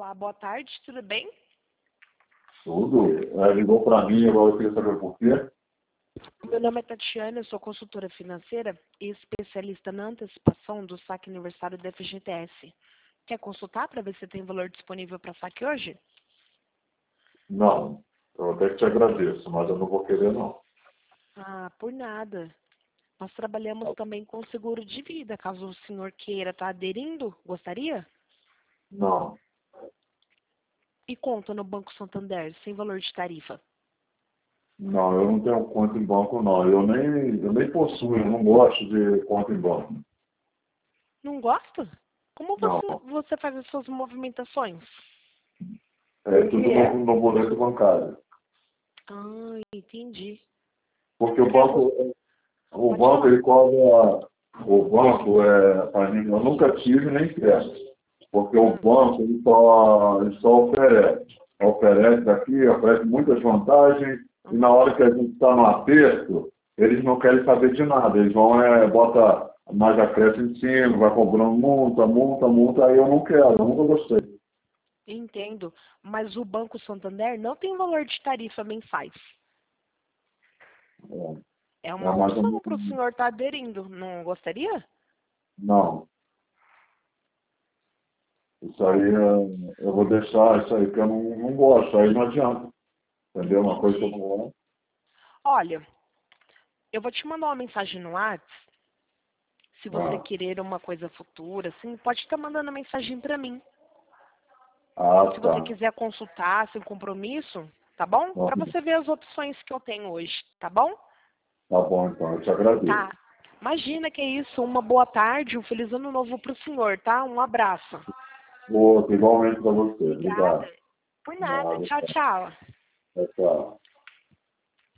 Olá, boa tarde, tudo bem? Tudo. Ligou para mim, agora eu queria saber por quê. Meu nome é Tatiana, eu sou consultora financeira e especialista na antecipação do saque aniversário da FGTS. Quer consultar para ver se tem valor disponível para saque hoje? Não, eu até que te agradeço, mas eu não vou querer, não. Ah, por nada. Nós trabalhamos também com seguro de vida. Caso o senhor queira estar aderindo, gostaria? Não, E conta no Banco Santander, sem valor de tarifa. não, eu não tenho conta em banco, não. Eu nem possuo, eu não gosto de conta em banco. Não gosta? Como Não, você faz as suas movimentações? é tudo no boleto bancário. Ah, entendi. Porque o Quer vo- banco, o Pode banco falar. ele cobra, o banco, para mim, eu nunca tive nem quero. Porque o Hum, banco ele só oferece muitas vantagens, e na hora que a gente está no aperto, eles não querem saber de nada. Eles vão, bota mais acréscimo em cima, vai cobrando multa, multa, multa, aí eu não quero, eu nunca gostei. entendo. Mas o Banco Santander não tem valor de tarifa mensais. É É uma mais ou opção menos, para o senhor estar aderindo. Não gostaria? não. Isso aí, Bom, eu vou deixar isso aí, porque eu não gosto, aí não adianta. Entendeu? Uma coisa que eu entendi. não gosto. Olha, eu vou te mandar uma mensagem no WhatsApp. Se você Ah, querer uma coisa futura, assim, pode estar mandando mensagem para mim. ah, Se você tá. quiser consultar sem compromisso, tá bom? Tá Para você ver as opções que eu tenho hoje, tá bom? bom, então, eu te agradeço. Tá. Imagina que é isso. Uma boa tarde, um feliz ano novo para o senhor, tá? Um abraço. Outro, igualmente para você. Obrigada. Obrigado. Por nada. Nada, Tchau, tchau. tchau, tchau.